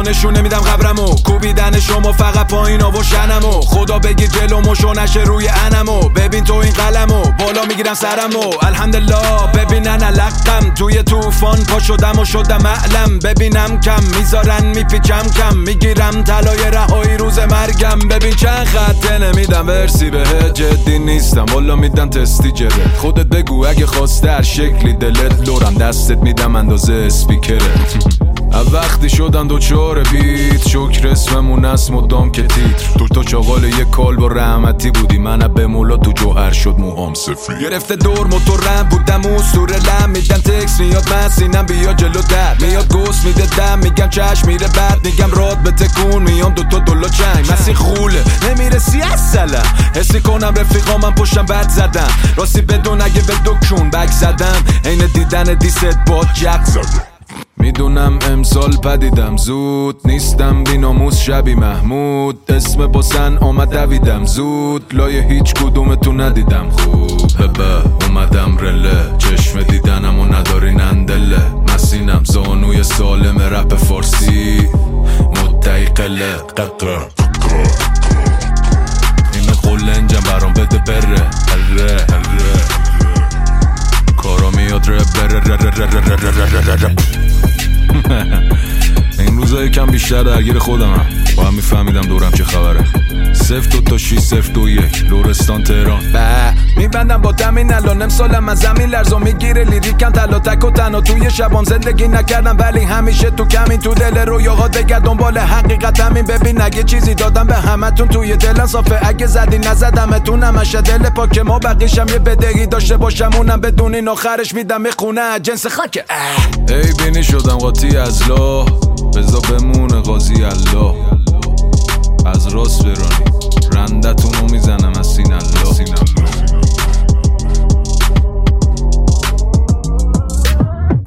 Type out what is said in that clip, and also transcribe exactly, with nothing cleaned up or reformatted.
نشون نمیدم قبرمو، کوبیدن شما فقط پایینا و شنمو. خدا بگیر جلومو شو نشه روی انمو. ببین تو این قلمو بالا میگیرم سرمو. الحمدلله ببینن علقم توی طوفان پا شدم و شدم معلم. ببینم کم میذارن میپیچم کم میگیرم طلای رهایی روز مرگم. ببین چند خطه نمیدم ورسی بهت، جدی نیستم والا میدم تستی جره. خودت بگو اگه خواسته هر شکلی دلت، لورم دستت میدم اندازه اسپیکرت. وقتی شدم دوچار بیت، شکر اسممون است مدام که تیتر. تو تو چاقال یه کالب و رحمتی بودی، من به مولا تو جوهر شد موهام سفید. گرفته دور موتورم بودم اسطوره لم، میدم تکس میاد من سینم بیا جلو در میاد گوس میده دم، میگم چشم میره بعد میگم راد به تکون میام دوتا دلا چنگ. مسیح خوله نمیرسی اصلا، حسی کنم رفیقامم پشتم بد زدم. راستی بدون اگه به دکون بک زدم، عین دیدن دیست با جک زدم. میدونم امسال پدیدم زود، نیستم بیناموس شبی محمود. اسم باسن آمد دویدم زود، لای هیچ کدومتون ندیدم خوب. هبه اومدم رله، چشم دیدنم و ندارین اندله. مسینم زانوی سالم رپ فارسی، مدعی قله قطره. این قلنجم برام بده بره هره هره. کارا میاد ره بره ره ره ره ره ره ره. این روزا یکم بیشتر درگیر خودمم، با هم میفهمیدم دورم چه خبره. صفر دو تا شیش صفر دو یک لورستان تهران. میبندم با دمین الان امسالم از زمین لرزا میگیره. لیریکم تلا تک و تنها توی شبام زندگی نکردم، ولی همیشه تو کمین تو دل رویاها دگر دنبال حقیقت همین. ببین اگه چیزی دادم به همتون توی دلم صافه، اگه زدی نزدمتون همشه دل پاک. ما بقیشم یه بدهی داشته باشم اونم بدونین آخرش میدم میخونه جنس خاکه. ای بینی شدم قاطی از لا، بزا